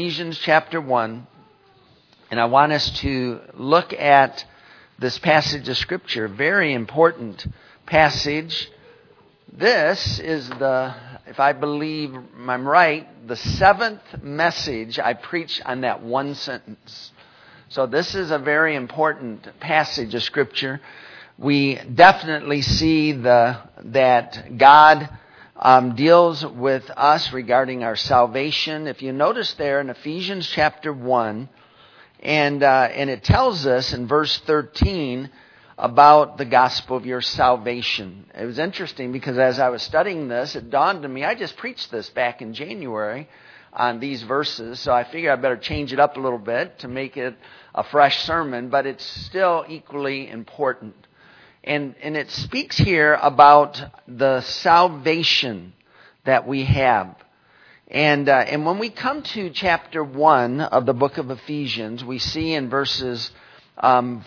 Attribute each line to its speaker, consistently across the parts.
Speaker 1: Ephesians chapter 1, and I want us to look at this passage of Scripture, very important passage. This is if I believe I'm right, the seventh message I preach on that one sentence. So this is a very important passage of Scripture. We definitely see that God deals with us regarding our salvation. If you notice there in Ephesians chapter 1, and it tells us in verse 13 about the gospel of your salvation. It was interesting because as I was studying this, it dawned on me, I just preached this back in January on these verses, so I figured I better change it up a little bit to make it a fresh sermon, but it's still equally important. And it speaks here about the salvation that we have. And when we come to chapter 1 of the book of Ephesians, we see in verses 4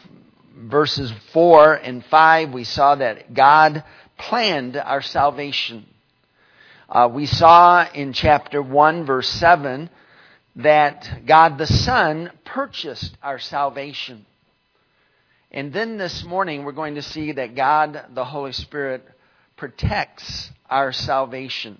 Speaker 1: and 5, we saw that God planned our salvation. We saw in chapter 1, verse 7, that God the Son purchased our salvation. And then this morning we're going to see that God, the Holy Spirit, protects our salvation.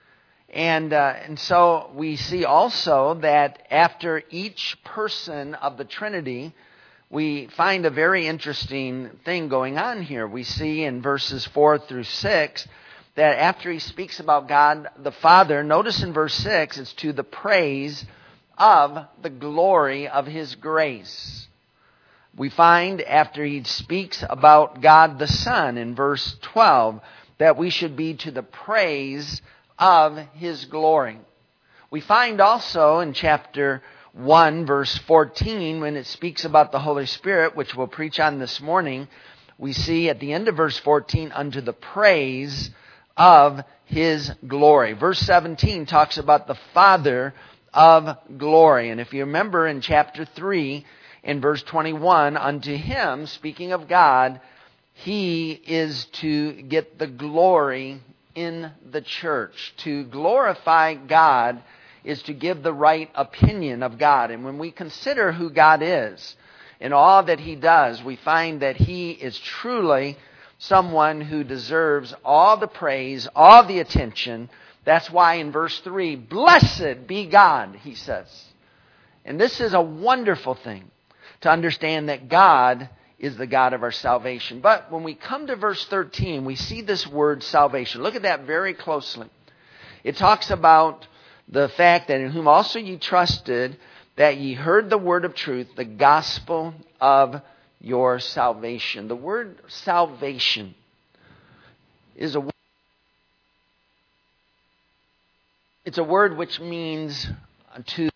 Speaker 1: And so we see also that after each person of the Trinity, we find a very interesting thing going on here. We see in verses 4 through 6 that after he speaks about God the Father, notice in verse 6, it's to the praise of the glory of His grace. We find after he speaks about God the Son in verse 12 that we should be to the praise of His glory. We find also in chapter 1 verse 14 when it speaks about the Holy Spirit, which we'll preach on this morning, we see at the end of verse 14, unto the praise of His glory. Verse 17 talks about the Father of glory. And if you remember in chapter 3, in verse 21, unto Him, speaking of God, He is to get the glory in the church. To glorify God is to give the right opinion of God. And when we consider who God is and all that He does, we find that He is truly someone who deserves all the praise, all the attention. That's why in verse 3, blessed be God, He says. And this is a wonderful thing, to understand that God is the God of our salvation. But when we come to verse 13, we see this word salvation. Look at that very closely. It talks about the fact that in whom also ye trusted, that ye heard the word of truth, the gospel of your salvation. The word salvation is it's a word which means to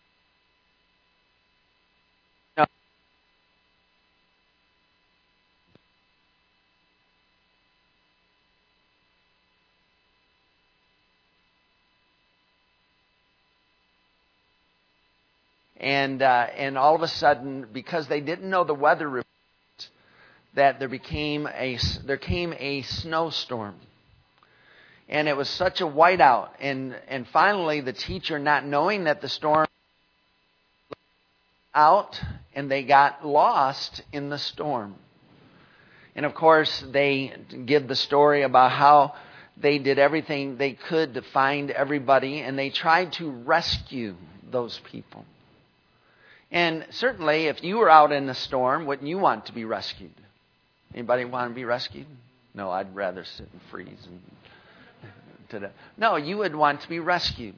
Speaker 1: and all of a sudden, because they didn't know the weather report, that there came a snowstorm. And it was such a whiteout. And finally, the teacher, not knowing that the storm was out, and they got lost in the storm. And of course, they give the story about how they did everything they could to find everybody, and they tried to rescue those people. And certainly, if you were out in the storm, wouldn't you want to be rescued? Anybody want to be rescued? No, I'd rather sit and freeze. No, you would want to be rescued.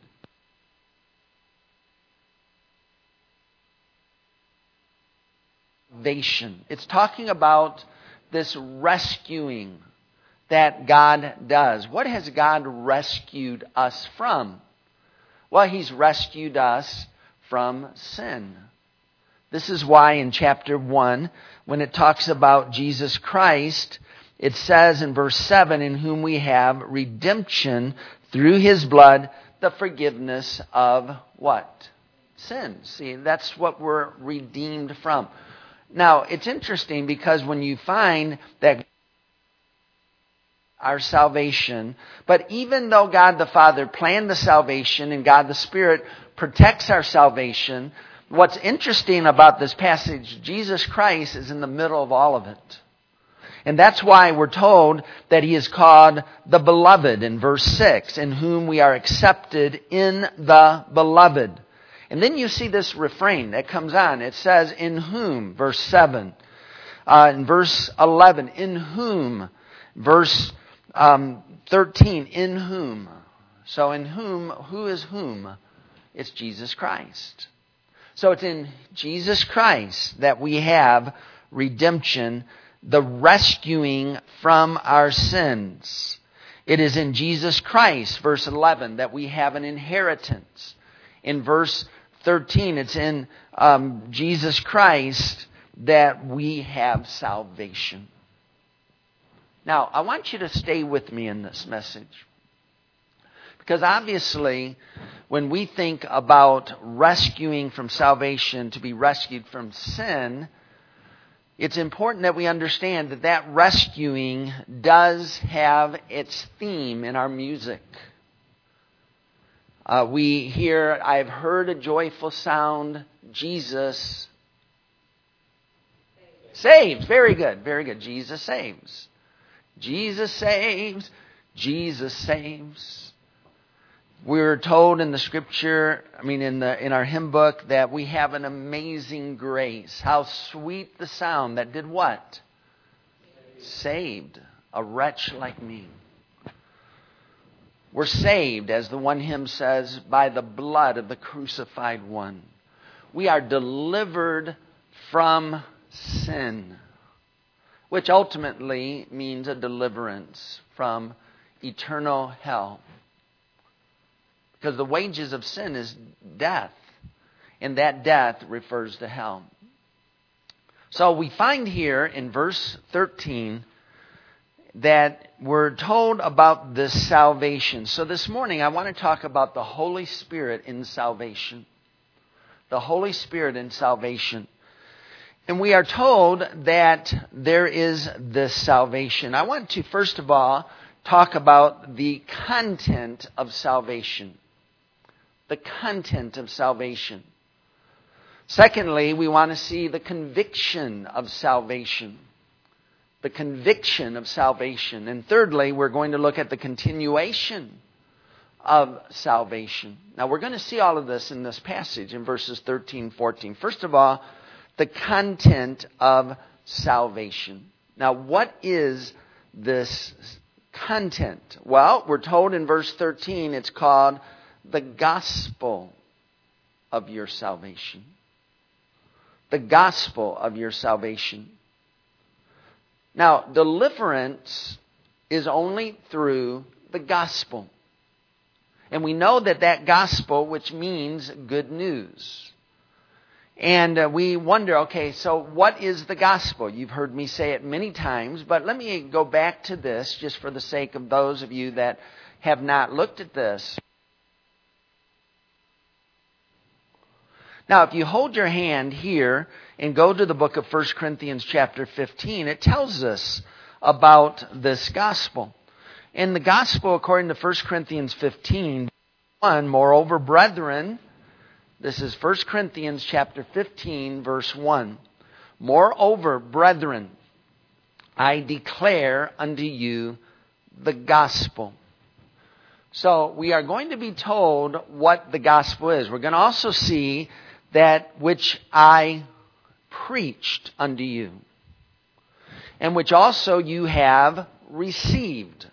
Speaker 1: Salvation. It's talking about this rescuing that God does. What has God rescued us from? Well, He's rescued us from sin. This is why in chapter 1, when it talks about Jesus Christ, it says in verse 7, in whom we have redemption through His blood, the forgiveness of what? Sins. See, that's what we're redeemed from. Now, it's interesting because when you find that our salvation. But even though God the Father planned the salvation and God the Spirit protects our salvation, what's interesting about this passage, Jesus Christ is in the middle of all of it. And that's why we're told that He is called the Beloved in verse 6, in whom we are accepted in the Beloved. And then you see this refrain that comes on. It says, in whom, verse 7. In verse 11, in whom. Verse 13, in whom. So in whom, who is whom? It's Jesus Christ. So it's in Jesus Christ that we have redemption, the rescuing from our sins. It is in Jesus Christ, verse 11, that we have an inheritance. In verse 13, it's in Jesus Christ that we have salvation. Now, I want you to stay with me in this message. Because obviously, when we think about rescuing from salvation to be rescued from sin, it's important that we understand that that rescuing does have its theme in our music. We hear, I've heard a joyful sound, Jesus saves. Very good, very good. Jesus saves. Jesus saves. Jesus saves. We're told in the Scripture, in our hymn book, that we have an amazing grace. How sweet the sound that did what? Saved a wretch like me. We're saved, as the one hymn says, by the blood of the crucified one. We are delivered from sin, which ultimately means a deliverance from eternal hell. Because the wages of sin is death, and that death refers to hell. So we find here in verse 13 that we're told about this salvation. So this morning I want to talk about the Holy Spirit in salvation. The Holy Spirit in salvation. And we are told that there is this salvation. I want to first of all talk about the content of salvation. The content of salvation. Secondly, we want to see the conviction of salvation. The conviction of salvation. And thirdly, we're going to look at the continuation of salvation. Now, we're going to see all of this in this passage in verses 13, 14. First of all, the content of salvation. Now, what is this content? Well, we're told in verse 13 it's called the gospel of your salvation. The gospel of your salvation. Now, deliverance is only through the gospel. And we know that that gospel, which means good news. And we wonder, okay, so what is the gospel? You've heard me say it many times, but let me go back to this just for the sake of those of you that have not looked at this. Now, if you hold your hand here and go to the book of 1 Corinthians chapter 15, it tells us about this gospel. In the gospel, according to 1 Corinthians 15, 1, moreover, brethren, this is 1 Corinthians chapter 15, verse 1. Moreover, brethren, I declare unto you the gospel. So we are going to be told what the gospel is. We're going to also see that which I preached unto you, and which also you have received.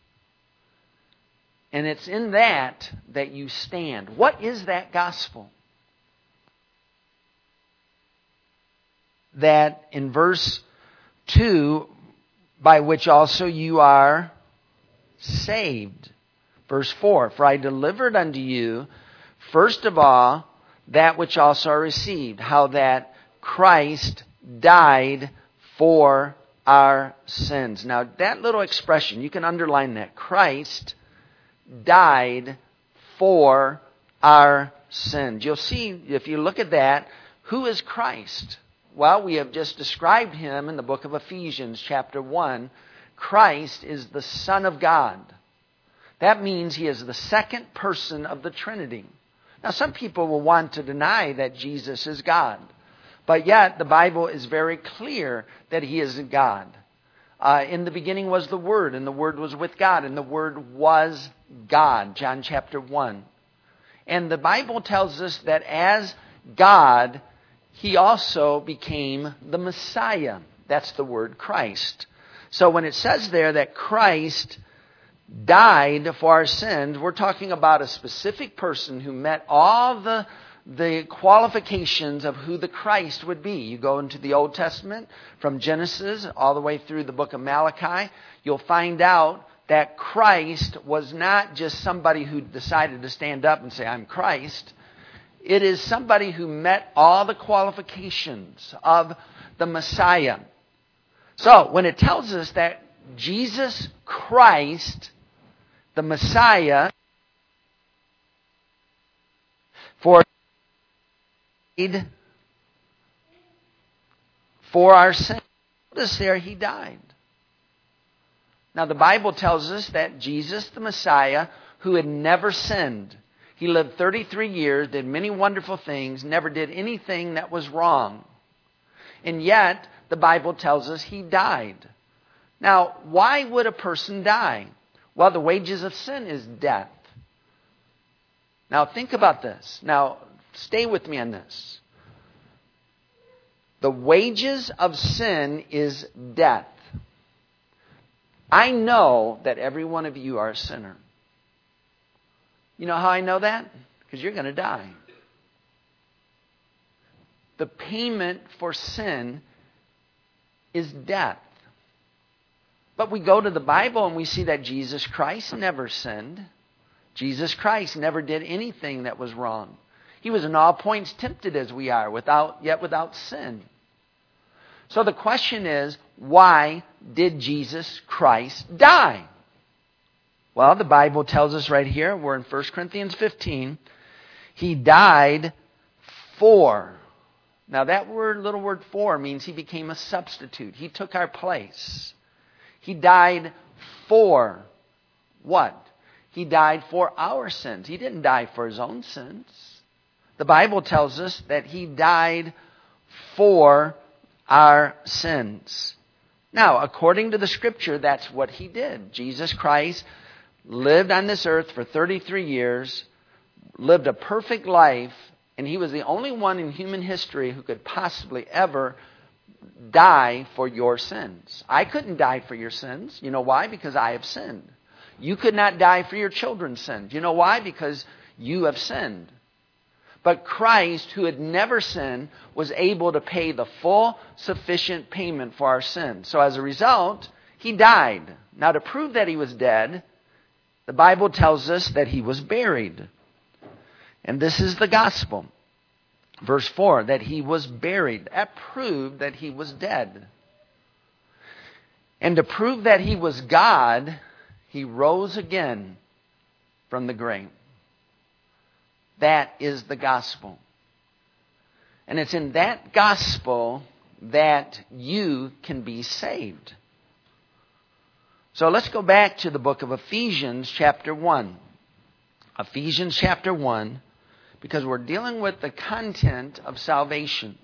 Speaker 1: And it's in that that you stand. What is that gospel? That in verse 2, by which also you are saved. Verse 4, for I delivered unto you, first of all, that which also I received, how that Christ died for our sins. Now, that little expression, you can underline that. Christ died for our sins. You'll see, if you look at that, who is Christ? Well, we have just described him in the book of Ephesians, chapter 1, Christ is the Son of God. That means He is the second person of the Trinity. Now, some people will want to deny that Jesus is God. But yet, the Bible is very clear that He is God. In the beginning was the Word, and the Word was with God, and the Word was God. John chapter 1. And the Bible tells us that as God, He also became the Messiah. That's the word Christ. So when it says there that Christ died for our sins, we're talking about a specific person who met all the qualifications of who the Christ would be. You go into the Old Testament, from Genesis all the way through the book of Malachi, you'll find out that Christ was not just somebody who decided to stand up and say, I'm Christ. It is somebody who met all the qualifications of the Messiah. So, when it tells us that Jesus Christ, the Messiah, for our sin, notice there He died. Now, the Bible tells us that Jesus, the Messiah, who had never sinned, He lived 33 years, did many wonderful things, never did anything that was wrong. And yet, the Bible tells us He died. Now, why would a person die? Well, the wages of sin is death. Now, think about this. Now, stay with me on this. The wages of sin is death. I know that every one of you are a sinner. You know how I know that? Because you're going to die. The payment for sin is death. But we go to the Bible and we see that Jesus Christ never sinned. Jesus Christ never did anything that was wrong. He was in all points tempted as we are, yet without sin. So the question is, why did Jesus Christ die? Well, the Bible tells us right here, we're in 1 Corinthians 15, He died for. Now that little word for means He became a substitute. He took our place. He died for what? He died for our sins. He didn't die for His own sins. The Bible tells us that He died for our sins. Now, according to the Scripture, that's what He did. Jesus Christ lived on this earth for 33 years, lived a perfect life, and He was the only one in human history who could possibly ever die for your sins. I couldn't die for your sins. You know why? Because I have sinned. You could not die for your children's sins. You know why? Because you have sinned. But Christ, who had never sinned, was able to pay the full, sufficient payment for our sins. So as a result, He died. Now, to prove that He was dead, the Bible tells us that He was buried. And this is the gospel. Verse 4, that He was buried. That proved that He was dead. And to prove that He was God, He rose again from the grave. That is the gospel. And it's in that gospel that you can be saved. So let's go back to the book of Ephesians chapter 1. Ephesians chapter 1, because we're dealing with the content of salvation.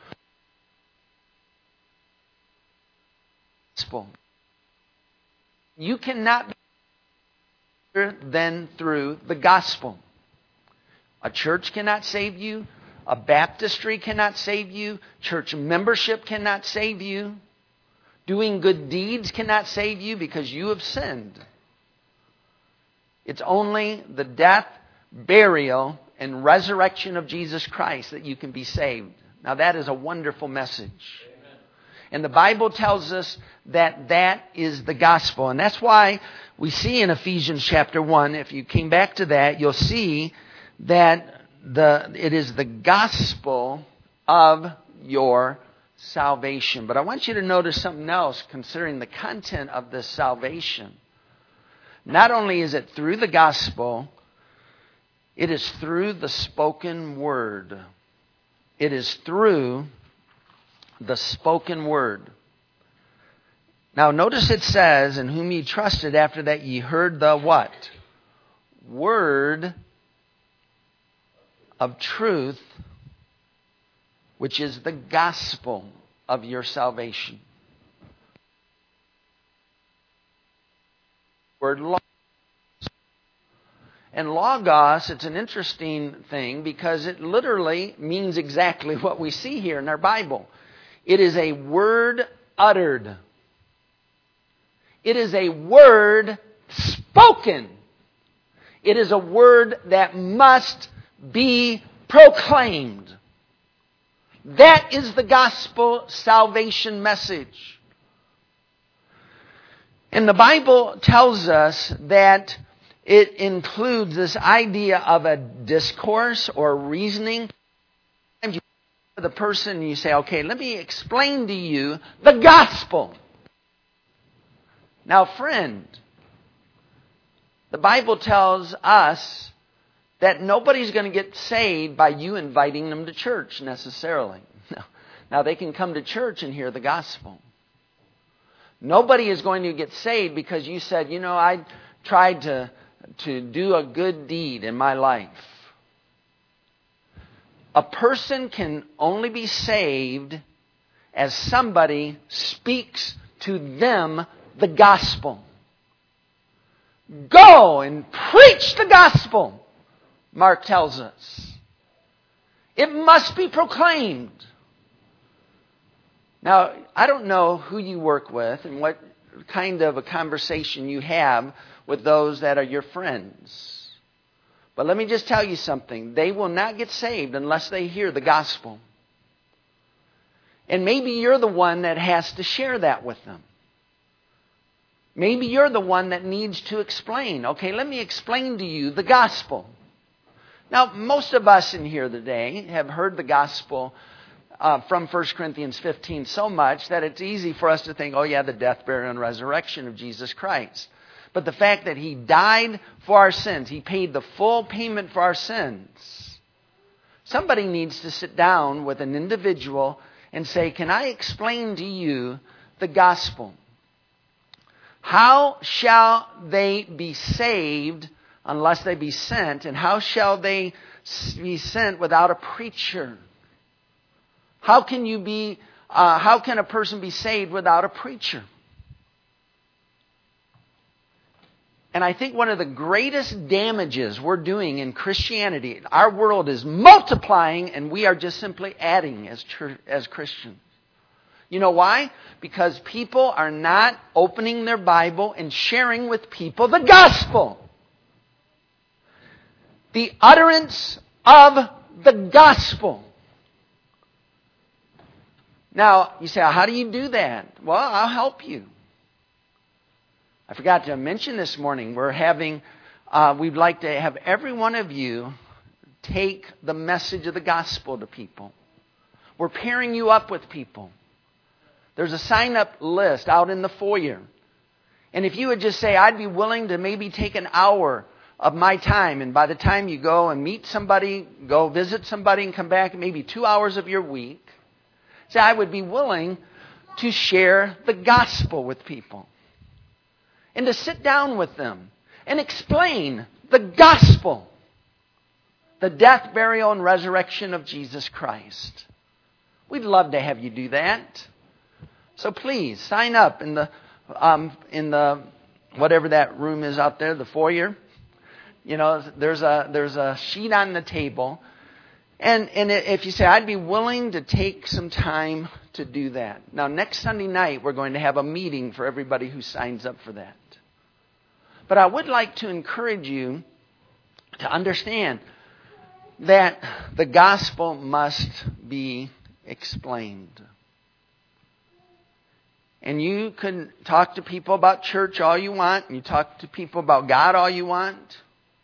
Speaker 1: You cannot be better than through the gospel. A church cannot save you. A baptistry cannot save you. Church membership cannot save you. Doing good deeds cannot save you because you have sinned. It's only the death, burial, and resurrection of Jesus Christ that you can be saved. Now that is a wonderful message. Amen. And the Bible tells us that that is the gospel. And that's why we see in Ephesians chapter 1, if you came back to that, you'll see that it is the gospel of your salvation. But I want you to notice something else concerning the content of this salvation. Not only is it through the gospel, it is through the spoken word. It is through the spoken word. Now notice it says, in whom ye trusted, after that ye heard the what? Word of truth, which is the gospel of your salvation. Word logos. And logos, it's an interesting thing because it literally means exactly what we see here in our Bible. It is a word uttered. It is a word spoken. It is a word that must be proclaimed. That is the gospel salvation message. And the Bible tells us that it includes this idea of a discourse or reasoning. Sometimes you go to the person and you say, okay, let me explain to you the gospel. Now, friend, the Bible tells us that nobody's going to get saved by you inviting them to church necessarily. Now, they can come to church and hear the gospel. Nobody is going to get saved because you said, I tried to do a good deed in my life. A person can only be saved as somebody speaks to them the gospel. Go and preach the gospel, Mark tells us. It must be proclaimed. Now, I don't know who you work with and what kind of a conversation you have with those that are your friends. But let me just tell you something. They will not get saved unless they hear the gospel. And maybe you're the one that has to share that with them. Maybe you're the one that needs to explain. Okay, let me explain to you the gospel. Now, most of us in here today have heard the gospel from 1 Corinthians 15 so much that it's easy for us to think, oh yeah, the death, burial, and resurrection of Jesus Christ. But the fact that He died for our sins, He paid the full payment for our sins. Somebody needs to sit down with an individual and say, can I explain to you the gospel? How shall they be saved unless they be sent? And how shall they be sent without a preacher? How can a person be saved without a preacher? And I think one of the greatest damages we're doing in Christianity, our world is multiplying and we are just simply adding as Christians. You know why? Because people are not opening their Bible and sharing with people the gospel. The utterance of the gospel. Now, you say, how do you do that? Well, I'll help you. I forgot to mention this morning, we'd like to have every one of you take the message of the gospel to people. We're pairing you up with people. There's a sign-up list out in the foyer. And if you would just say, I'd be willing to maybe take an hour of my time, and by the time you go and meet somebody, go visit somebody and come back, maybe 2 hours of your week, say, I would be willing to share the gospel with people. And to sit down with them and explain the gospel. The death, burial, and resurrection of Jesus Christ. We'd love to have you do that. So please, sign up in the whatever that room is out there, the foyer. There's a sheet on the table. And if you say, I'd be willing to take some time to do that. Now, next Sunday night, we're going to have a meeting for everybody who signs up for that. But I would like to encourage you to understand that the gospel must be explained. And you can talk to people about church all you want. And you talk to people about God all you want.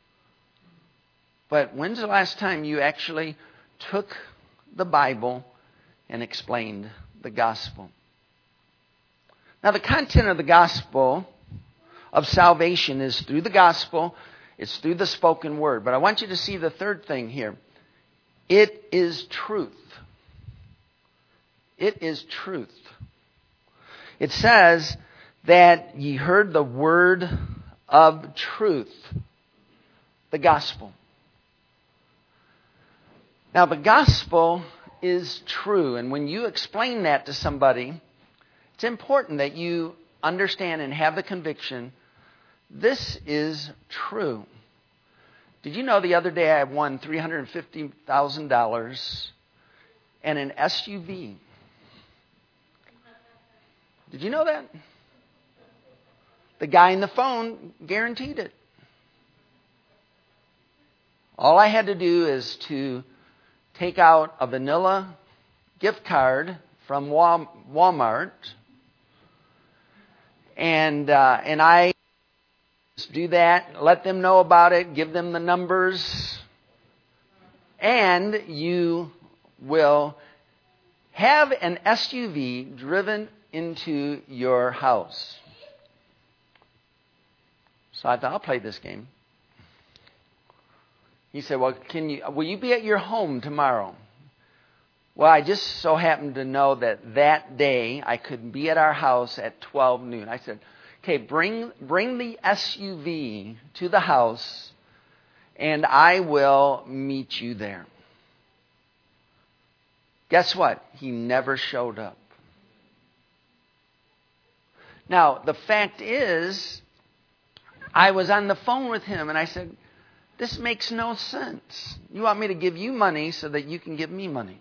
Speaker 1: But when's the last time you actually took the Bible and explained the gospel? Now, the content of the gospel of salvation is through the gospel. It's through the spoken word. But I want you to see the third thing here. It is truth. It is truth. It says that ye heard the word of truth, the gospel. Now, the gospel is true, and when you explain that to somebody, it's important that you understand and have the conviction, this is true. Did you know the other day I won $350,000 and an SUV? Did you know that? The guy in the phone guaranteed it. All I had to do is to take out a vanilla gift card from Walmart, and I do that, let them know about it, give them the numbers, and you will have an SUV driven into your house. So I thought, I'll play this game. He said, well, will you be at your home tomorrow? Well, I just so happened to know that day I could be at our house at 12 noon. I said, okay, bring the SUV to the house and I will meet you there. Guess what? He never showed up. Now, the fact is, I was on the phone with him and I said, this makes no sense. You want me to give you money so that you can give me money.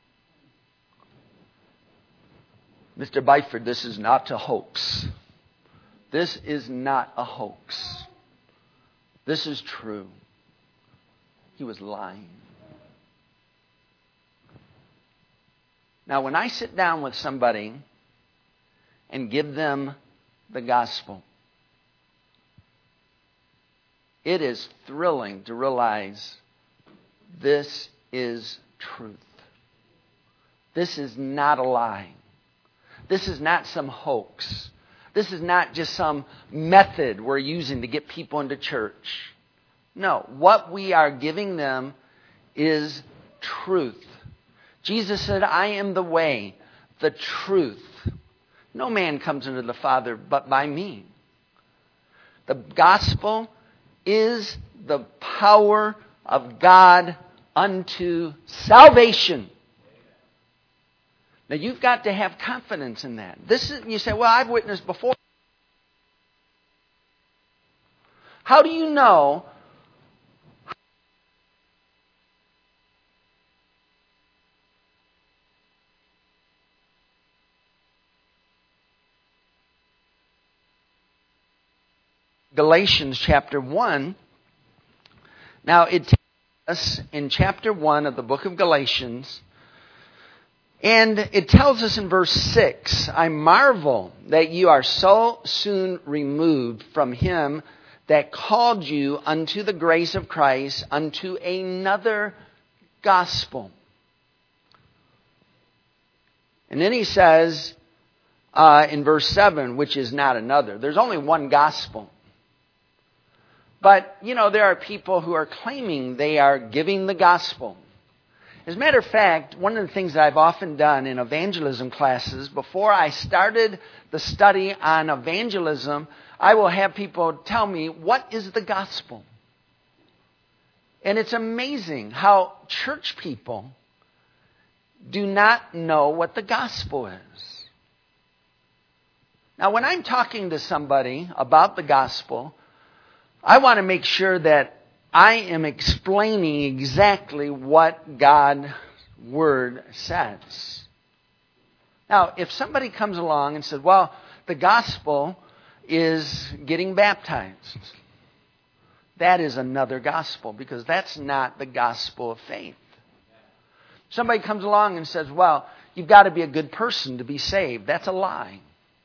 Speaker 1: Mr. Byford, this is not a hoax. This is not a hoax. This is true. He was lying. Now, when I sit down with somebody and give them the gospel, it is thrilling to realize this is truth. This is not a lie. This is not some hoax. This is not just some method we're using to get people into church. No, what we are giving them is truth. Jesus said, I am the way, the truth. No man comes into the Father but by me. The gospel is the power of God unto salvation. Now, you've got to have confidence in that. You say, well, I've witnessed before. How do you know? Galatians chapter 1. Now, it tells us in chapter 1 of the book of Galatians, and it tells us in verse 6, I marvel that you are so soon removed from him that called you unto the grace of Christ, unto another gospel. And then he says in verse 7, which is not another. There's only one gospel. But, there are people who are claiming they are giving the gospel. As a matter of fact, one of the things that I've often done in evangelism classes, before I started the study on evangelism, I will have people tell me, what is the gospel? And it's amazing how church people do not know what the gospel is. Now, when I'm talking to somebody about the gospel, I want to make sure that I am explaining exactly what God's Word says. Now, if somebody comes along and says, well, the gospel is getting baptized, that is another gospel, because that's not the gospel of faith. Somebody comes along and says, well, you've got to be a good person to be saved. That's a lie.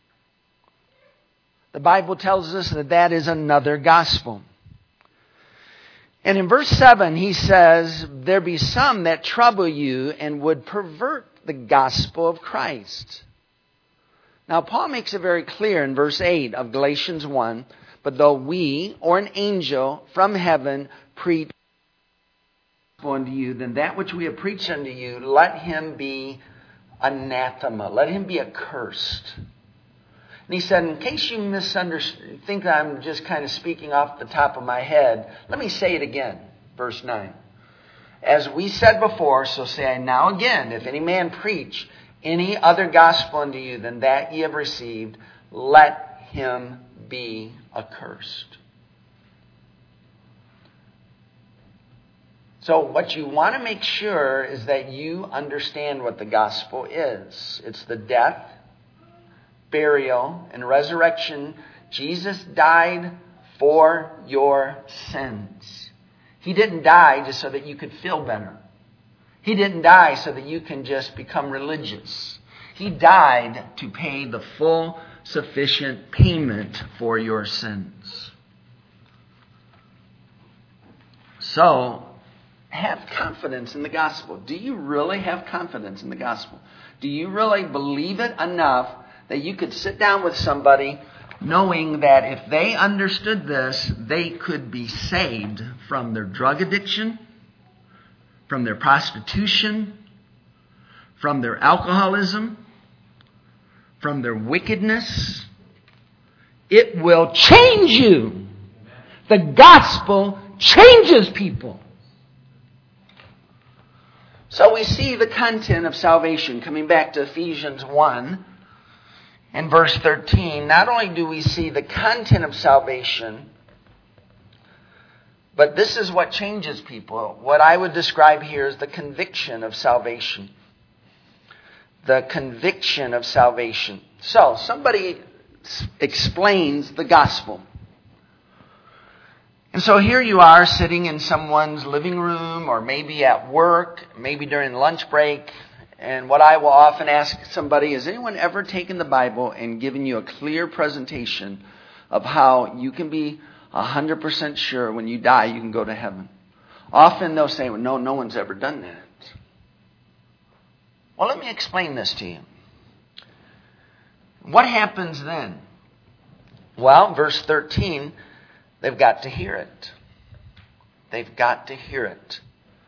Speaker 1: The Bible tells us that that is another gospel. And in verse 7, he says, there be some that trouble you and would pervert the gospel of Christ. Now, Paul makes it very clear in verse 8 of Galatians 1, but though we or an angel from heaven preach unto you, then that which we have preached unto you, let him be anathema. Let him be accursed. And he said, in case you think I'm just kind of speaking off the top of my head, let me say it again. Verse 9. As we said before, so say I now again, if any man preach any other gospel unto you than that ye have received, let him be accursed. So what you want to make sure is that you understand what the gospel is. It's the death, burial, and resurrection. Jesus died for your sins. He didn't die just so that you could feel better. He didn't die so that you can just become religious. He died to pay the full, sufficient payment for your sins. So, have confidence in the gospel. Do you really have confidence in the gospel? Do you really believe it enough that you could sit down with somebody knowing that if they understood this, they could be saved from their drug addiction, from their prostitution, from their alcoholism, from their wickedness? It will change you. The gospel changes people. So we see the content of salvation. Coming back to Ephesians 1 and verse 13, not only do we see the content of salvation, but this is what changes people. What I would describe here is the conviction of salvation. The conviction of salvation. So, somebody explains the gospel. And so here you are sitting in someone's living room or maybe at work, maybe during lunch break. And what I will often ask somebody, has anyone ever taken the Bible and given you a clear presentation of how you can be 100% sure when you die you can go to heaven? Often they'll say, well, no one's ever done that. Well, let me explain this to you. What happens then? Well, verse 13, they've got to hear it. They've got to hear it.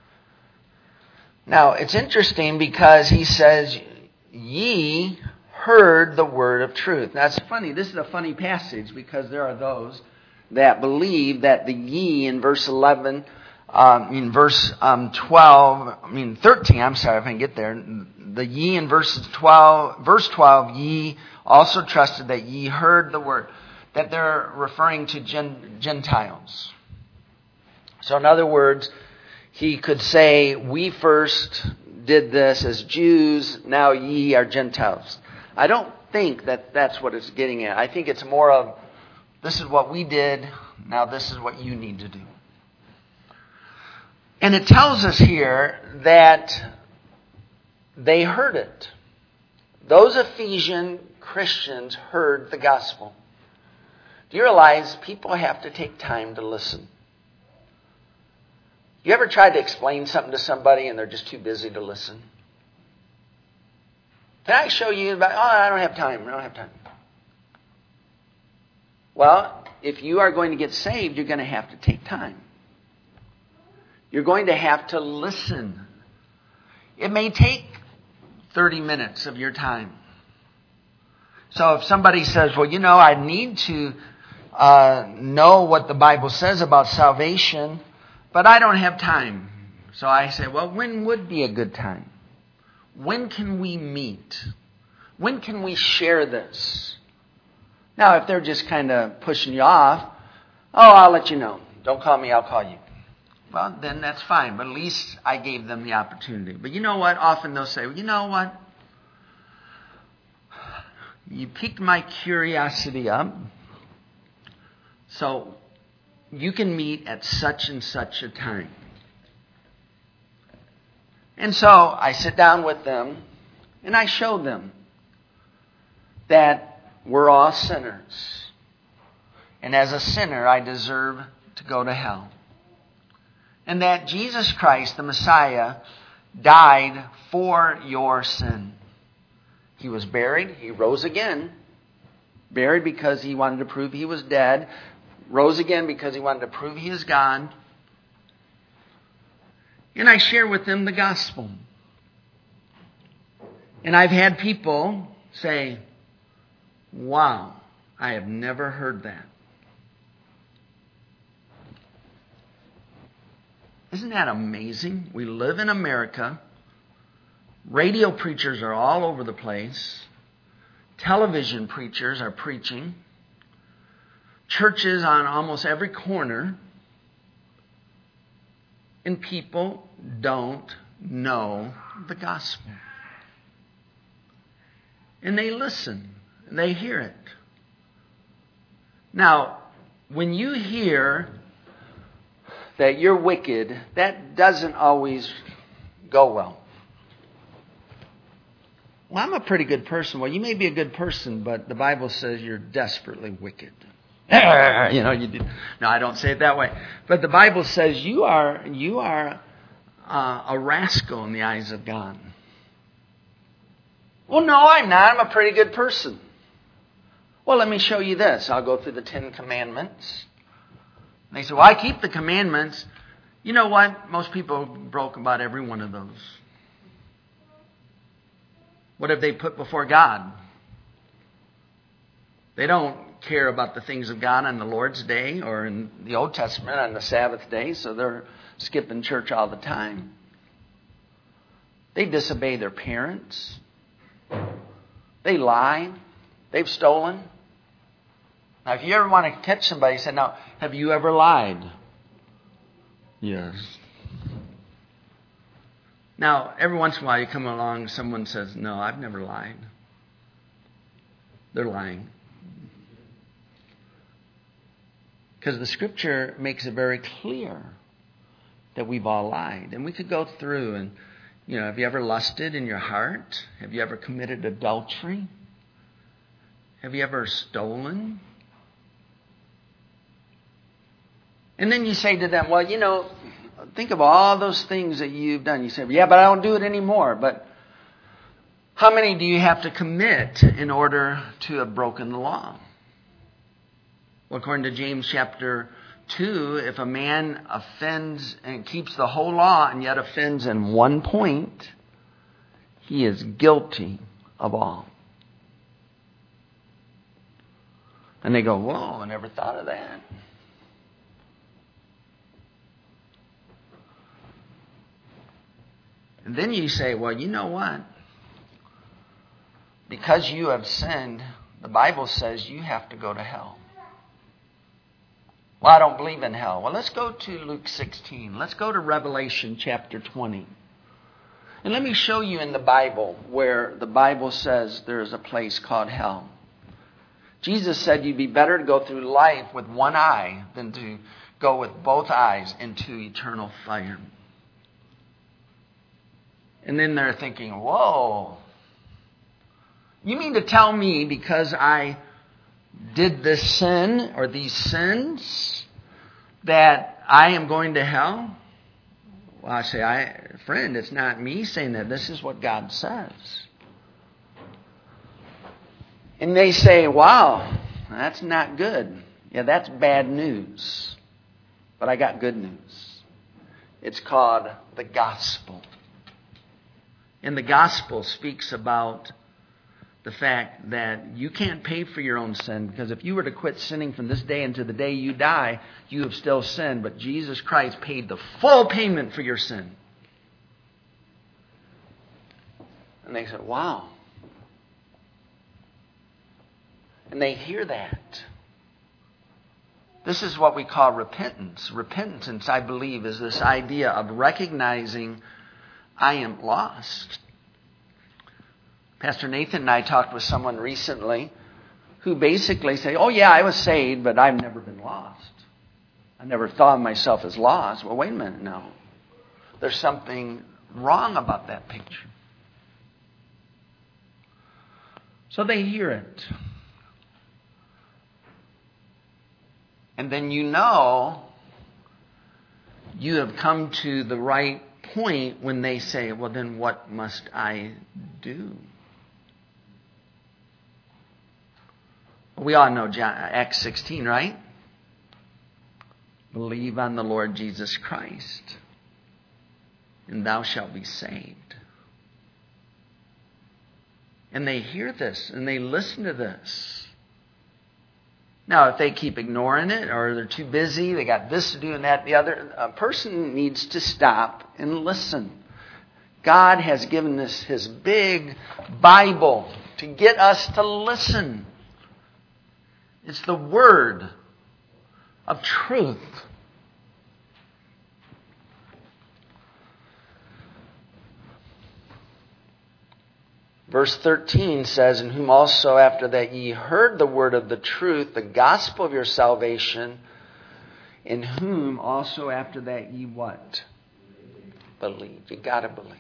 Speaker 1: Now, it's interesting because he says, ye heard the word of truth. Now, it's funny. This is a funny passage because there are those that believe that the ye in verse 11, verse 13, I'm sorry if I can get there. The ye in verse 12, ye also trusted that ye heard the word. That they're referring to Gentiles. So in other words, he could say, we first did this as Jews, now ye are Gentiles. I don't think that that's what it's getting at. I think it's more of, this is what we did, now this is what you need to do. And it tells us here that they heard it. Those Ephesian Christians heard the gospel. Do you realize people have to take time to listen? You ever tried to explain something to somebody and they're just too busy to listen? Can I show you about, I don't have time. Well, if you are going to get saved, you're going to have to take time. You're going to have to listen. It may take 30 minutes of your time. So if somebody says, well, I need to know what the Bible says about salvation, but I don't have time. So I say, well, when would be a good time? When can we meet? When can we share this? Now, if they're just kind of pushing you off, I'll let you know. Don't call me, I'll call you. Well, then that's fine, but at least I gave them the opportunity. But you know what? Often they'll say, well, you know what? You piqued my curiosity up. So you can meet at such and such a time. And so I sit down with them and I show them that we're all sinners. And as a sinner, I deserve to go to hell. And that Jesus Christ, the Messiah, died for your sin. He was buried. He rose again. Buried because he wanted to prove he was dead. Rose again because he wanted to prove he is God. And I share with them the gospel. And I've had people say, Wow, I have never heard that. Isn't that amazing? We live in America. Radio preachers are all over the place. Television preachers are preaching. Churches on almost every corner. And people don't know the gospel. And they listen. They hear it. Now, when you hear that you're wicked, that doesn't always go well. Well, I'm a pretty good person. Well, you may be a good person, but the Bible says you're desperately wicked. You do. No, I don't say it that way. But the Bible says you are a rascal in the eyes of God. Well, no, I'm not. I'm a pretty good person. Well, let me show you this. I'll go through the 10 Commandments. And they say, well, I keep the commandments. You know what? Most people broke about every one of those. What have they put before God? They don't care about the things of God on the Lord's Day or in the Old Testament on the Sabbath day, so they're skipping church all the time. They disobey their parents. They lie. They've stolen. Now, if you ever want to catch somebody, say, now, have you ever lied? Yes. Now, every once in a while you come along, someone says, no, I've never lied. They're lying. Because the Scripture makes it very clear that we've all lied. And we could go through and, have you ever lusted in your heart? Have you ever committed adultery? Have you ever stolen? And then you say to them, well, think of all those things that you've done. You say, yeah, but I don't do it anymore. But how many do you have to commit in order to have broken the law? Well, according to James chapter 2, if a man offends and keeps the whole law and yet offends in one point, he is guilty of all. And they go, whoa, I never thought of that. And then you say, well, you know what? Because you have sinned, the Bible says you have to go to hell. Well, I don't believe in hell. Well, let's go to Luke 16. Let's go to Revelation chapter 20. And let me show you in the Bible where the Bible says there is a place called hell. Jesus said you'd be better to go through life with one eye than to go with both eyes into eternal fire. And then they're thinking, whoa, you mean to tell me because I did this sin or these sins that I am going to hell? Well, I say, friend, it's not me saying that. This is what God says. And they say, wow, that's not good. Yeah, that's bad news. But I got good news. It's called the gospel. And the gospel speaks about the fact that you can't pay for your own sin, because if you were to quit sinning from this day until the day you die, you have still sinned. But Jesus Christ paid the full payment for your sin. And they said, wow. And they hear that. This is what we call repentance. Repentance, I believe, is this idea of recognizing I am lost. Pastor Nathan and I talked with someone recently who basically say, oh yeah, I was saved, but I've never been lost. I never thought of myself as lost. Well, wait a minute now. There's something wrong about that picture. So they hear it. And then you know you have come to the right point when they say, well, then what must I do? We all know Acts 16, right? Believe on the Lord Jesus Christ, and thou shalt be saved. And they hear this and they listen to this. Now, if they keep ignoring it or they're too busy, they got this to do and that, the other, a person needs to stop and listen. God has given us His big Bible to get us to listen. It's the Word of truth. Verse 13 says, in whom also after that ye heard the word of the truth, the gospel of your salvation, in whom also after that ye what? Believe. You got to believe.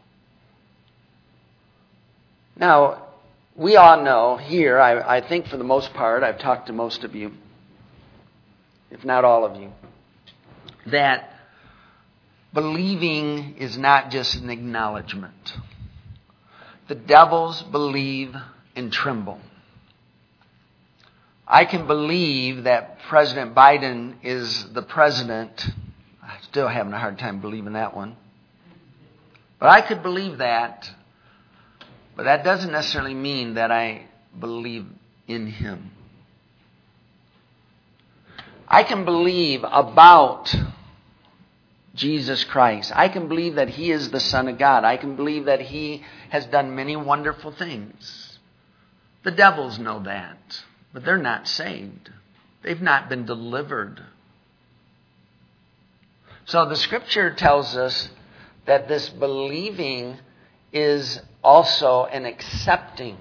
Speaker 1: Now, we all know here, I think for the most part, I've talked to most of you, if not all of you, that believing is not just an acknowledgement. The devils believe and tremble. I can believe that President Biden is the president. I'm still having a hard time believing that one. But I could believe that. But that doesn't necessarily mean that I believe in him. I can believe about Jesus Christ. I can believe that He is the Son of God. I can believe that He has done many wonderful things. The devils know that, but they're not saved. They've not been delivered. So the Scripture tells us that this believing is also an accepting.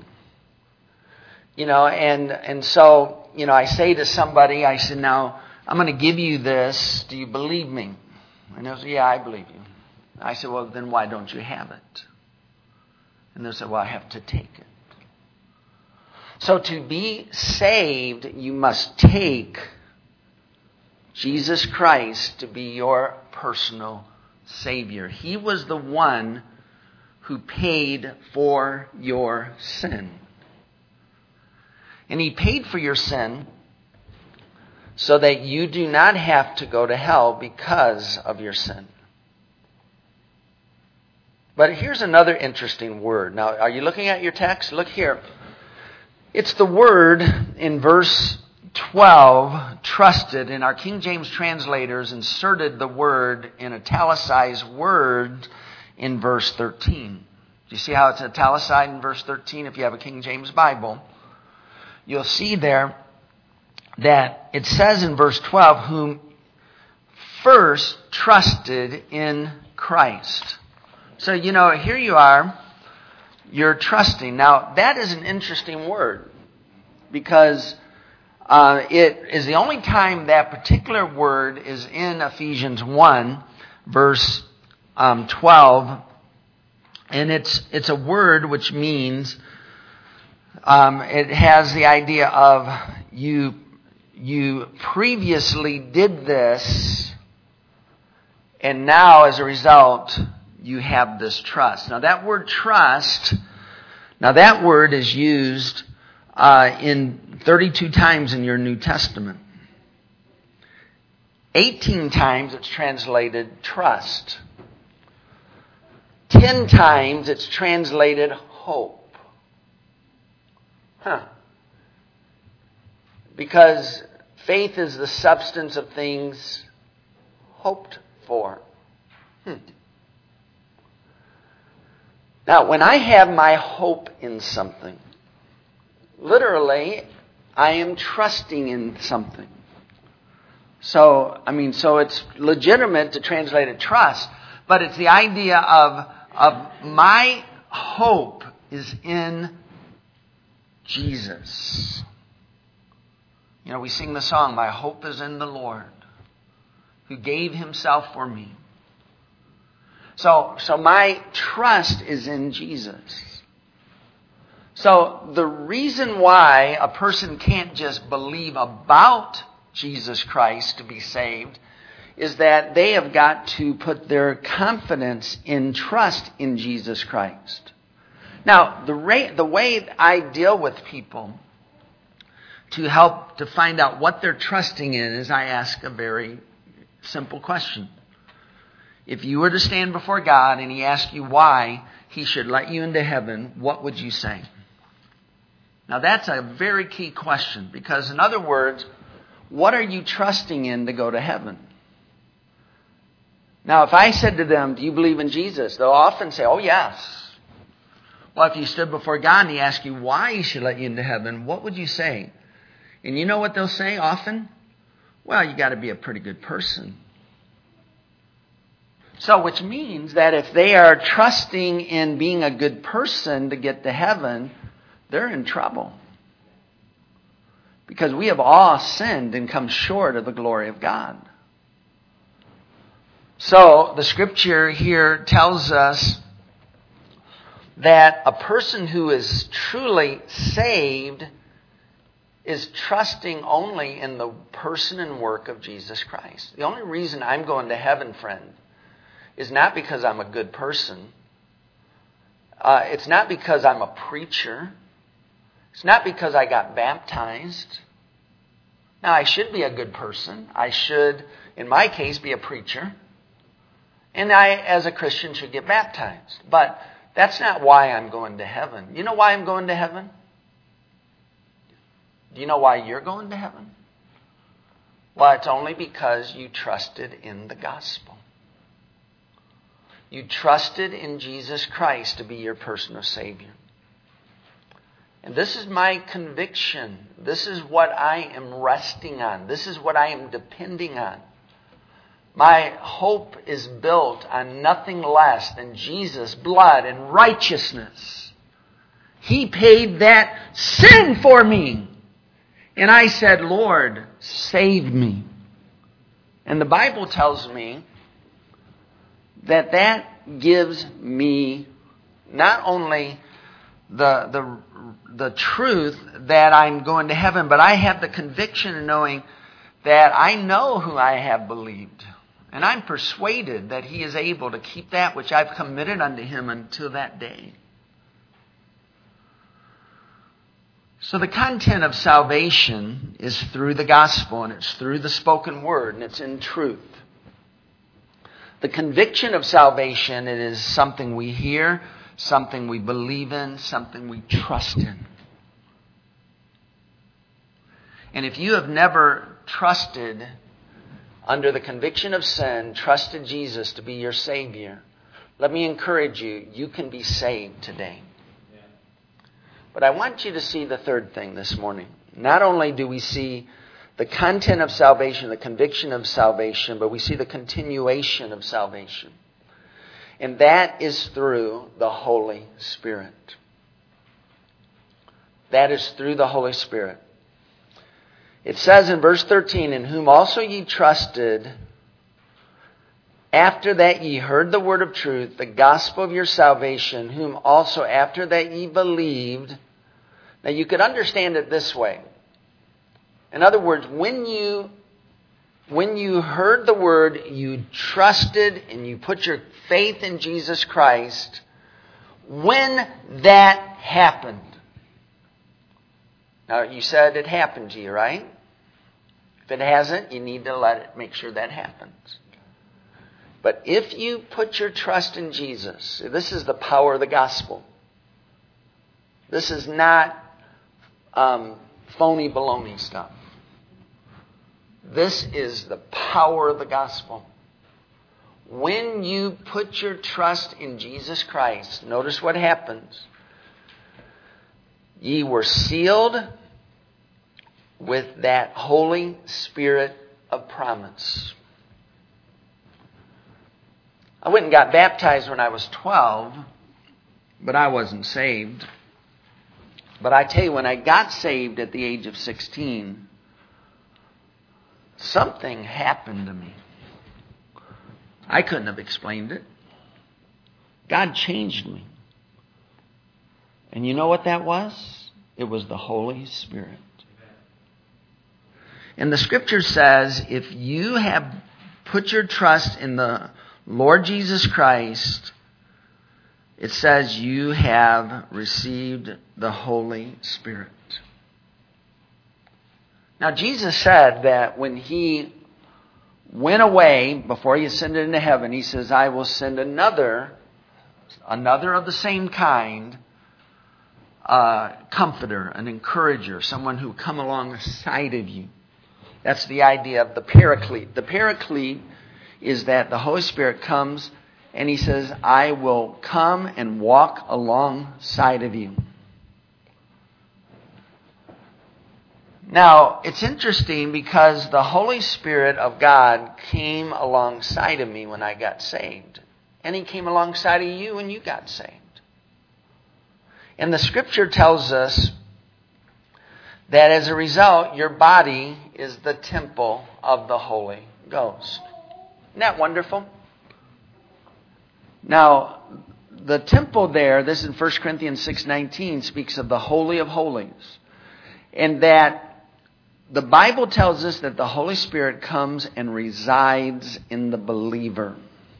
Speaker 1: And so, I say to somebody, I said, now, I'm going to give you this. Do you believe me? And they'll say, yeah, I believe you. I said, well, then why don't you have it? And they'll say, well, I have to take it. So to be saved, you must take Jesus Christ to be your personal Savior. He was the one who paid for your sin. And He paid for your sin so that you do not have to go to hell because of your sin. But here's another interesting word. Now, are you looking at your text? Look here. It's the word in verse 12, trusted. And our King James translators inserted the word in italicized word in verse 13. Do you see how it's italicized in verse 13? If you have a King James Bible, you'll see there that it says in verse 12, whom first trusted in Christ. So, here you are, you're trusting. Now, that is an interesting word because it is the only time that particular word is in Ephesians 1, verse 12. And it's a word which means, it has the idea of you previously did this, and now as a result, you have this trust. Now that word trust, that word is used in 32 times in your New Testament. 18 times it's translated trust. 10 times it's translated hope. Because faith is the substance of things hoped for. Now, when I have my hope in something, literally, I am trusting in something. So it's legitimate to translate it trust, but it's the idea of my hope is in Jesus. We sing the song, my hope is in the Lord, who gave Himself for me. So my trust is in Jesus. So the reason why a person can't just believe about Jesus Christ to be saved is that they have got to put their confidence in trust in Jesus Christ. Now, the way I deal with people to help to find out what they're trusting in is I ask a very simple question. If you were to stand before God and He asked you why He should let you into heaven, what would you say? Now that's a very key question, because in other words, what are you trusting in to go to heaven? Now if I said to them, do you believe in Jesus? They'll often say, oh yes. Well, if you stood before God and He asked you why He should let you into heaven, what would you say? And you know what they'll say often? Well, you got to be a pretty good person. So, which means that if they are trusting in being a good person to get to heaven, they're in trouble. Because we have all sinned and come short of the glory of God. So, the scripture here tells us that a person who is truly saved is trusting only in the person and work of Jesus Christ. The only reason I'm going to heaven, friend, is not because I'm a good person. It's not because I'm a preacher. It's not because I got baptized. Now, I should be a good person. I should, in my case, be a preacher. And I, as a Christian, should get baptized. But that's not why I'm going to heaven. You know why I'm going to heaven? Do you know why you're going to heaven? Well, it's only because you trusted in the gospel. You trusted in Jesus Christ to be your personal Savior. And this is my conviction. This is what I am resting on. This is what I am depending on. My hope is built on nothing less than Jesus' blood and righteousness. He paid that sin for me. And I said, Lord, save me. And the Bible tells me that gives me not only the truth that I'm going to heaven, but I have the conviction of knowing that I know who I have believed. And I'm persuaded that He is able to keep that which I've committed unto Him until that day. So the content of salvation is through the gospel, and it's through the spoken word, and it's in truth. The conviction of salvation, it is something we hear, something we believe in, something we trust in. And if you have never trusted under the conviction of sin, trusted Jesus to be your Savior, let me encourage you, you can be saved today. But I want you to see the third thing this morning. Not only do we see the content of salvation, the conviction of salvation, but we see the continuation of salvation. And that is through the Holy Spirit. That is through the Holy Spirit. It says in verse 13, in whom also ye trusted, after that ye heard the word of truth, the gospel of your salvation, whom also after that ye believed. Now you could understand it this way. In other words, when you heard the word, you trusted and you put your faith in Jesus Christ. When that happened. Now you said it happened to you, right? If it hasn't, you need to make sure that happens. But if you put your trust in Jesus, this is the power of the gospel. This is not phony baloney stuff. This is the power of the gospel. When you put your trust in Jesus Christ, notice what happens. Ye were sealed with that Holy Spirit of promise. I went and got baptized when I was 12, but I wasn't saved. But I tell you, when I got saved at the age of 16, something happened to me. I couldn't have explained it. God changed me. And you know what that was? It was the Holy Spirit. And the scripture says, if you have put your trust in the Lord Jesus Christ, it says you have received the Holy Spirit. Now, Jesus said that when He went away, before He ascended into heaven, He says, I will send another of the same kind, comforter, an encourager, someone who come alongside of you. That's the idea of the Paraclete. The Paraclete is that the Holy Spirit comes and He says, I will come and walk alongside of you. Now, it's interesting because the Holy Spirit of God came alongside of me when I got saved. And He came alongside of you when you got saved. And the Scripture tells us that as a result, your body is the temple of the Holy Ghost. Isn't that wonderful? Now, the temple there, this in 1 Corinthians 6:19, speaks of the Holy of Holies. And that the Bible tells us that the Holy Spirit comes and resides in the believer.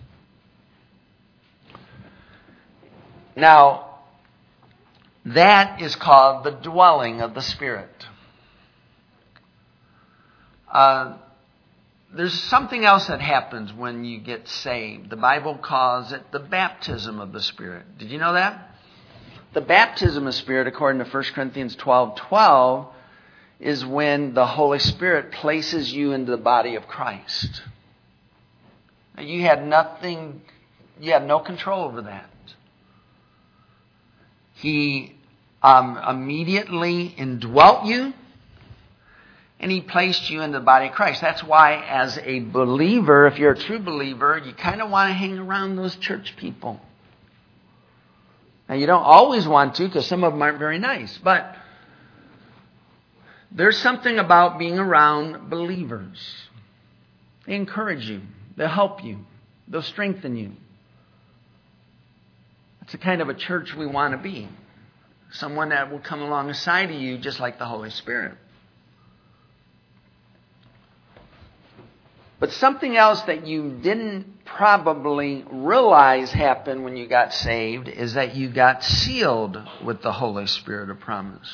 Speaker 1: Now, that is called the dwelling of the Spirit. There's something else that happens when you get saved. The Bible calls it the baptism of the Spirit. Did you know that? The baptism of the Spirit, according to 1 Corinthians 12:12, is when the Holy Spirit places you into the body of Christ. Now, you had no control over that. He immediately indwelt you, and He placed you in the body of Christ. That's why, as a believer, if you're a true believer, you kind of want to hang around those church people. Now, you don't always want to, because some of them aren't very nice, but there's something about being around believers. They encourage you. They'll help you. They'll strengthen you. That's the kind of a church we want to be. Someone that will come alongside of you just like the Holy Spirit. But something else that you didn't probably realize happened when you got saved is that you got sealed with the Holy Spirit of promise.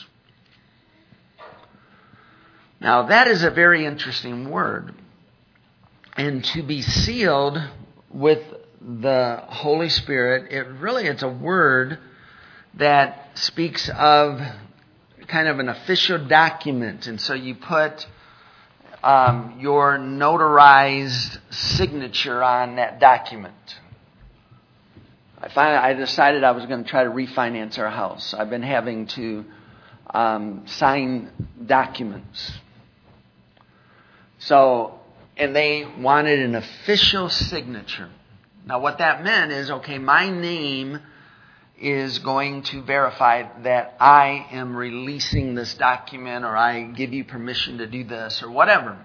Speaker 1: Now, that is a very interesting word. And to be sealed with the Holy Spirit, it's a word that speaks of kind of an official document. And so you put your notarized signature on that document. I decided I was going to try to refinance our house. I've been having to sign documents. So, and they wanted an official signature. Now, what that meant is, okay, my name is going to verify that I am releasing this document, or I give you permission to do this, or whatever.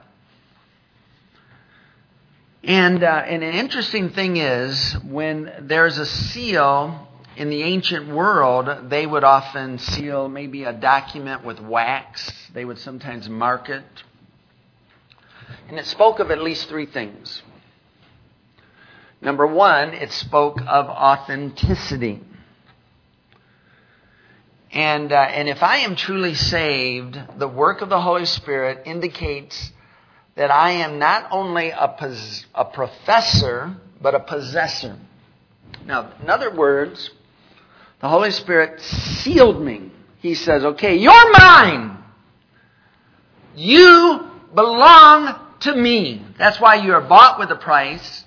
Speaker 1: And an interesting thing is, when there's a seal in the ancient world, they would often seal maybe a document with wax. They would sometimes mark it. And it spoke of at least three things. Number one, it spoke of authenticity. And if I am truly saved, the work of the Holy Spirit indicates that I am not only a professor, but a possessor. Now, in other words, the Holy Spirit sealed me. He says, okay, you're mine. You belong to me. That's why you are bought with a price.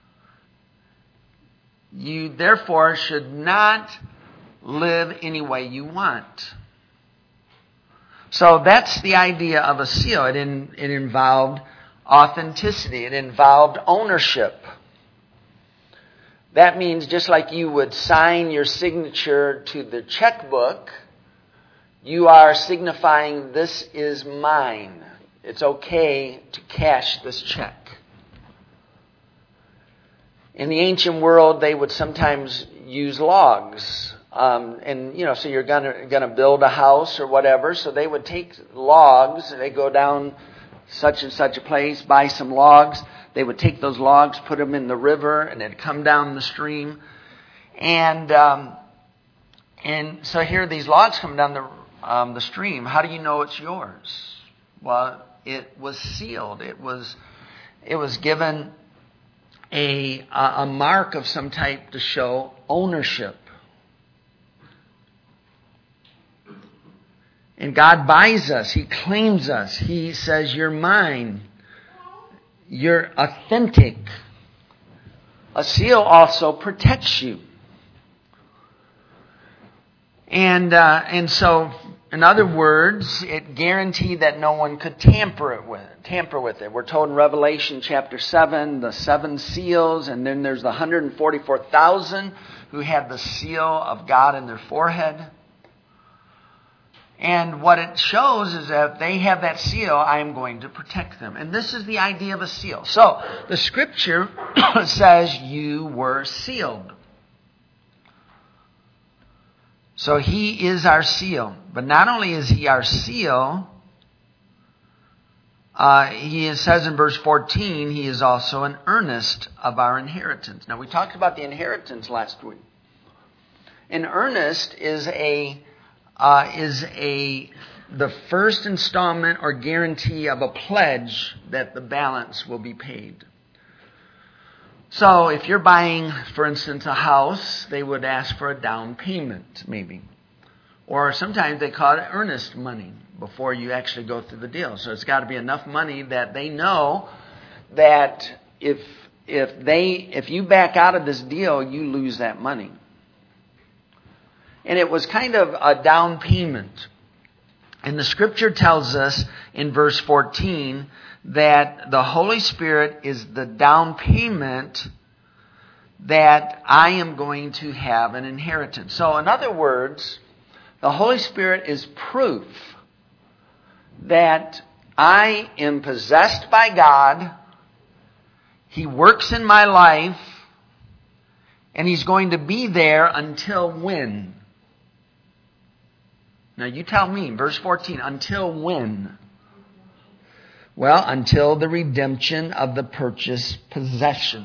Speaker 1: You, therefore, should not live any way you want. So that's the idea of a seal. It involved authenticity. It involved ownership. That means just like you would sign your signature to the checkbook, you are signifying, this is mine. It's okay to cash this check. In the ancient world, they would sometimes use logs. So you're gonna build a house or whatever. So they would take logs. They go down such and such a place, buy some logs. They would take those logs, put them in the river, and it'd come down the stream. And so here these logs come down the stream. How do you know it's yours? Well, it was sealed. It was given a mark of some type to show ownership. And God buys us. He claims us. He says, you're mine. You're authentic. A seal also protects you. And so, in other words, it guaranteed that no one could tamper with it. We're told in Revelation chapter 7, the 7 seals, and then there's the 144,000 who had the seal of God in their forehead. And what it shows is that if they have that seal, I am going to protect them. And this is the idea of a seal. So, the scripture says you were sealed. So he is our seal. But not only is he our seal, he says in verse 14, he is also an earnest of our inheritance. Now, we talked about the inheritance last week. An earnest is the first installment or guarantee of a pledge that the balance will be paid. So if you're buying, for instance, a house, they would ask for a down payment, maybe. Or sometimes they call it earnest money before you actually go through the deal. So it's got to be enough money that they know that if you back out of this deal, you lose that money. And it was kind of a down payment. And the scripture tells us in verse 14 that the Holy Spirit is the down payment that I am going to have an inheritance. So in other words, the Holy Spirit is proof that I am possessed by God. He works in my life. And He's going to be there until when? Now you tell me, verse 14, until when? Well, until the redemption of the purchased possession.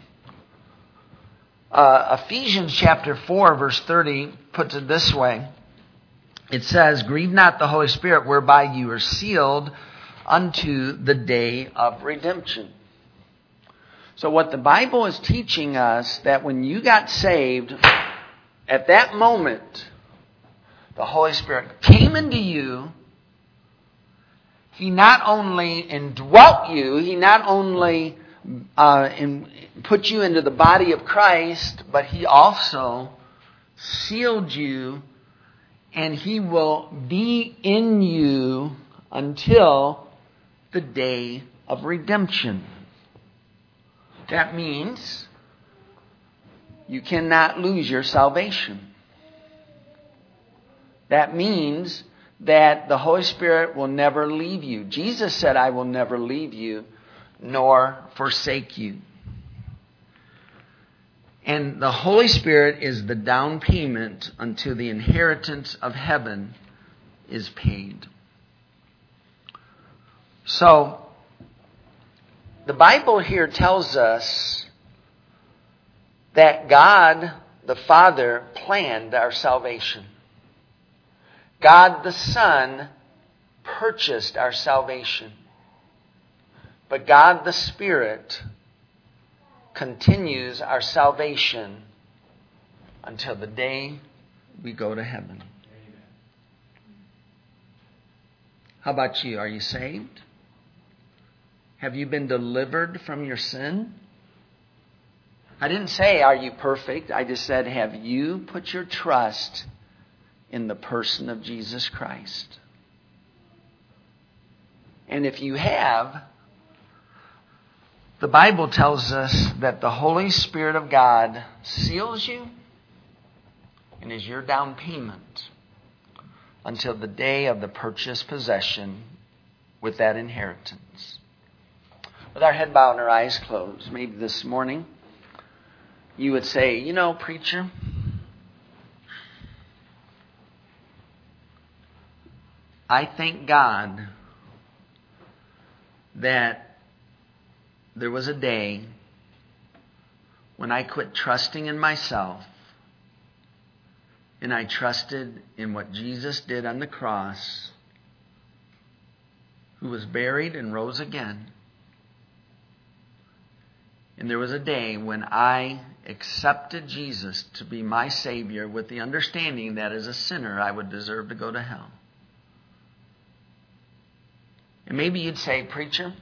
Speaker 1: Ephesians chapter 4, verse 30 puts it this way. It says, grieve not the Holy Spirit, whereby you are sealed unto the day of redemption. So what the Bible is teaching us, that when you got saved, at that moment, the Holy Spirit came into you. He not only indwelt you, He not only put you into the body of Christ, but He also sealed you, and He will be in you until the day of redemption. That means you cannot lose your salvation. That means that the Holy Spirit will never leave you. Jesus said, I will never leave you nor forsake you. And the Holy Spirit is the down payment until the inheritance of heaven is paid. So, the Bible here tells us that God, the Father, planned our salvation. God, the Son, purchased our salvation. But God, the Spirit, continues our salvation until the day we go to heaven. How about you? Are you saved? Have you been delivered from your sin? I didn't say, are you perfect? I just said, have you put your trust in the person of Jesus Christ? And if you have, the Bible tells us that the Holy Spirit of God seals you and is your down payment until the day of the purchased possession with that inheritance. With our head bowed and our eyes closed, maybe this morning you would say, you know, preacher, I thank God that there was a day when I quit trusting in myself and I trusted in what Jesus did on the cross, who was buried and rose again. And there was a day when I accepted Jesus to be my Savior with the understanding that as a sinner I would deserve to go to hell. And maybe you'd say, preacher,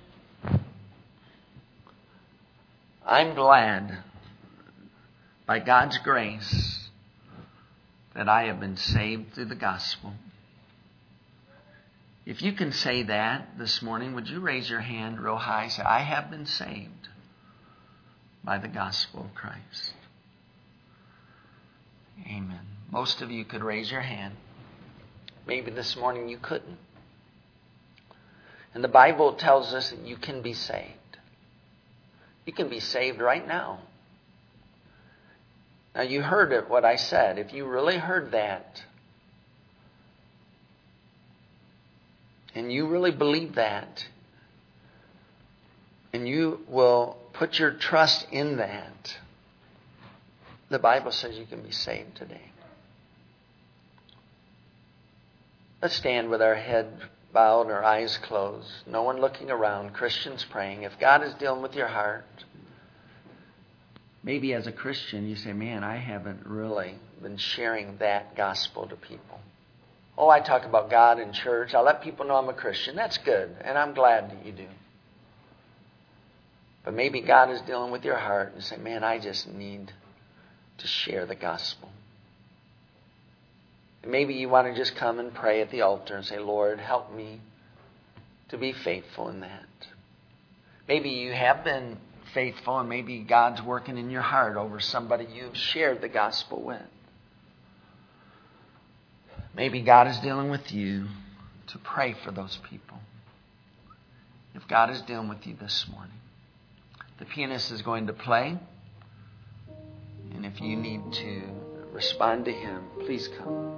Speaker 1: I'm glad by God's grace that I have been saved through the gospel. If you can say that this morning, would you raise your hand real high? Say, I have been saved by the gospel of Christ. Amen. Most of you could raise your hand. Maybe this morning you couldn't. And the Bible tells us that you can be saved. You can be saved right now. Now you heard it, what I said. If you really heard that, and you really believe that, and you will put your trust in that, the Bible says you can be saved today. Let's stand with our head bowed and our eyes closed. No one looking around. Christians praying. If God is dealing with your heart, maybe as a Christian you say, man, I haven't really been sharing that gospel to people. Oh, I talk about God in church. I let people know I'm a Christian. That's good, and I'm glad that you do. But maybe God is dealing with your heart and say, man, I just need to share the gospel. Maybe you want to just come and pray at the altar and say, Lord, help me to be faithful in that. Maybe you have been faithful and maybe God's working in your heart over somebody you've shared the gospel with. Maybe God is dealing with you to pray for those people. If God is dealing with you this morning, the pianist is going to play. And if you need to respond to him, please come.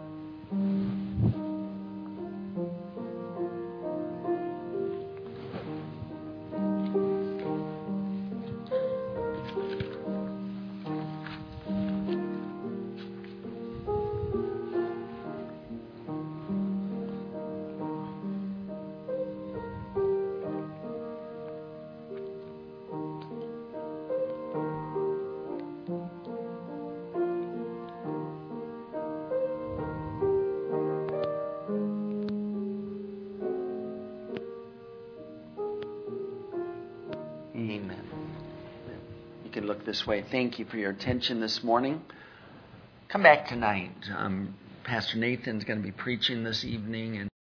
Speaker 1: Amen. You can look this way. Thank you for your attention this morning. Come back tonight. Pastor Nathan's going to be preaching this evening.